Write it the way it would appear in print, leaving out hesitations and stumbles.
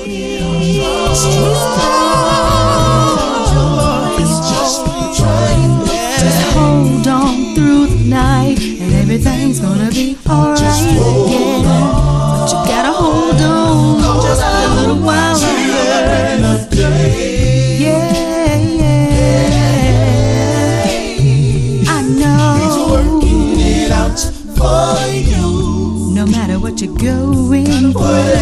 Just hold on through the night, and everything's gonna be alright. Yeah, but you gotta hold on just a little while longer. Yeah, yeah. I know He's working it out for you. No matter what you're going through.